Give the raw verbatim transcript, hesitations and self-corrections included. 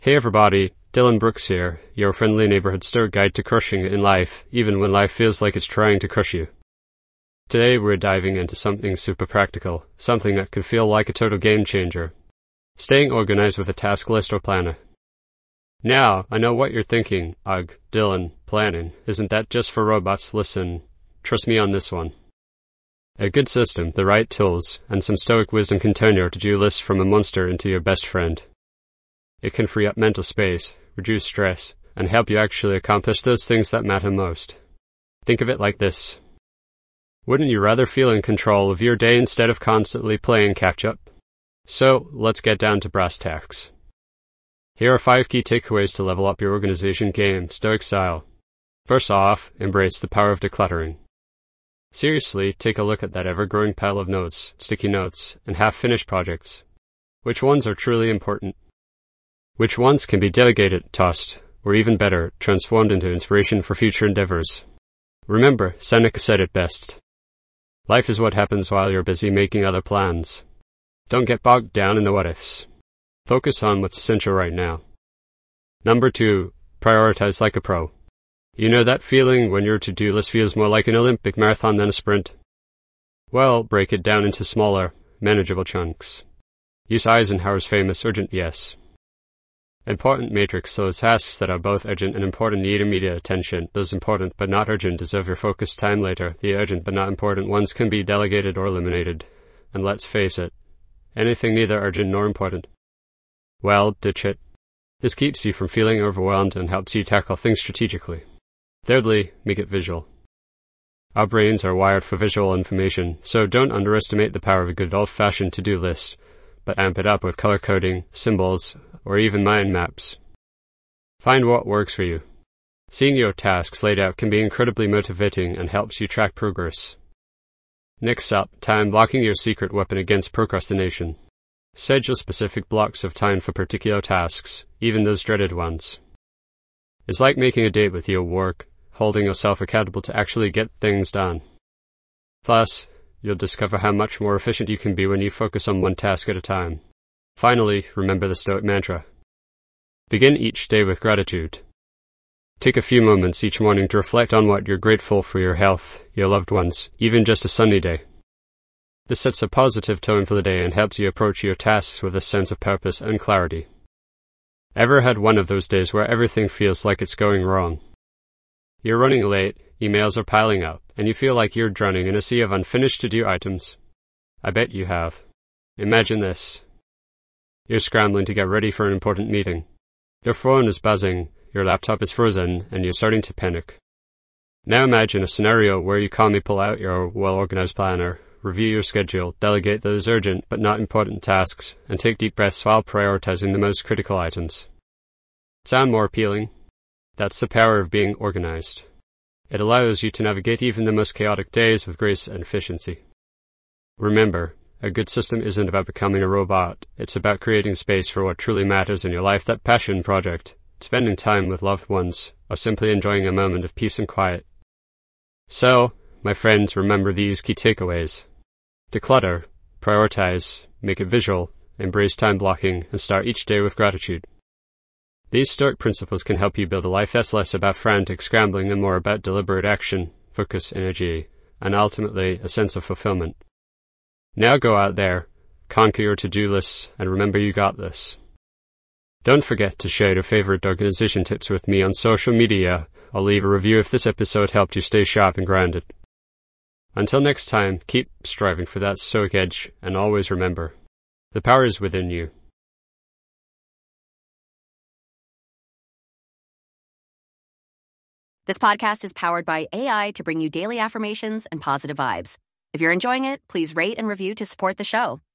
Hey everybody, Dylan Brooks here, your friendly neighborhood Stoic guide to crushing it in life, even when life feels like it's trying to crush you. Today we're diving into something super practical, something that could feel like a total game changer. Staying organized with a task list or planner. Now, I know what you're thinking, ugh, Dylan, planning, isn't that just for robots? Listen, trust me on this one. A good system, the right tools, and some Stoic wisdom can turn your to-do list from a monster into your best friend. It can free up mental space, reduce stress, and help you actually accomplish those things that matter most. Think of it like this. Wouldn't you rather feel in control of your day instead of constantly playing catch-up? So, let's get down to brass tacks. Here are five key takeaways to level up your organization game, Stoic style. First off, embrace the power of decluttering. Seriously, take a look at that ever-growing pile of notes, sticky notes, and half-finished projects. Which ones are truly important? Which ones can be delegated, tossed, or even better, transformed into inspiration for future endeavors? Remember, Seneca said it best. Life is what happens while you're busy making other plans. Don't get bogged down in the what-ifs. Focus on what's essential right now. Number two, prioritize like a pro. You know that feeling when your to-do list feels more like an Olympic marathon than a sprint? Well, break it down into smaller, manageable chunks. Use Eisenhower's famous urgent yes. Important matrix, those tasks that are both urgent and important need immediate attention. Those important but not urgent deserve your focused time later. The urgent but not important ones can be delegated or eliminated. And let's face it, anything neither urgent nor important, well, ditch it. This keeps you from feeling overwhelmed and helps you tackle things strategically. Thirdly, make it visual. Our brains are wired for visual information, so don't underestimate the power of a good old-fashioned to-do list, but amp it up with color coding, symbols, or even mind maps. Find what works for you. Seeing your tasks laid out can be incredibly motivating and helps you track progress. Next up, time blocking, your secret weapon against procrastination. Schedule specific blocks of time for particular tasks, even those dreaded ones. It's like making a date with your work, holding yourself accountable to actually get things done. Plus, you'll discover how much more efficient you can be when you focus on one task at a time. Finally, remember the Stoic mantra. Begin each day with gratitude. Take a few moments each morning to reflect on what you're grateful for: your health, your loved ones, even just a sunny day. This sets a positive tone for the day and helps you approach your tasks with a sense of purpose and clarity. Ever had one of those days where everything feels like it's going wrong? You're running late, emails are piling up, and you feel like you're drowning in a sea of unfinished to-do items? I bet you have. Imagine this. You're scrambling to get ready for an important meeting. Your phone is buzzing, your laptop is frozen, and you're starting to panic. Now imagine a scenario where you calmly pull out your well-organized planner, review your schedule, delegate those urgent but not important tasks, and take deep breaths while prioritizing the most critical items. Sound more appealing? That's the power of being organized. It allows you to navigate even the most chaotic days with grace and efficiency. Remember, a good system isn't about becoming a robot. It's about creating space for what truly matters in your life, that passion project, spending time with loved ones, or simply enjoying a moment of peace and quiet. So, my friends, remember these key takeaways. Declutter, prioritize, make it visual, embrace time blocking, and start each day with gratitude. These Stoic principles can help you build a life that's less about frantic scrambling and more about deliberate action, focus, energy, and ultimately a sense of fulfillment. Now go out there, conquer your to-do lists, and remember you got this. Don't forget to share your favorite organization tips with me on social media, or leave a review if this episode helped you stay sharp and grounded. Until next time, keep striving for that Stoic edge, and always remember, the power is within you. This podcast is powered by A I to bring you daily affirmations and positive vibes. If you're enjoying it, please rate and review to support the show.